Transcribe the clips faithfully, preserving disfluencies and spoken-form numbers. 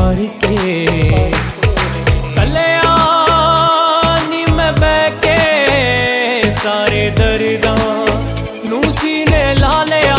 भर के कलिया नी मैं बह के सारे दर्दां नू सीने ला लिया।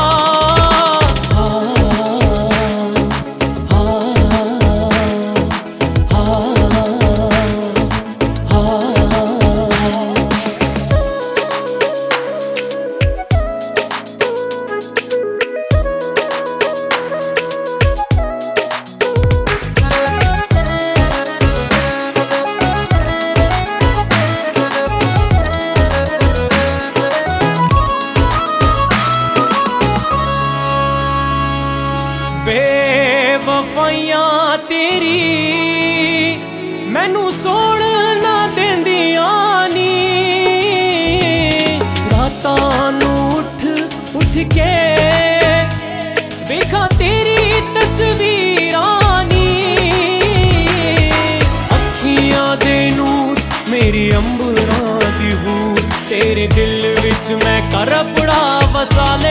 बेवफाइयां तेरी मैनू सोण ना देंदियां नी, रातां नू उठ उठ के वेखा तेरी तस्वीरां नी। अखियां दे नूर मेरी अंबरां दी हूर तेरे दिल विच मैं कर अपना वसा ले।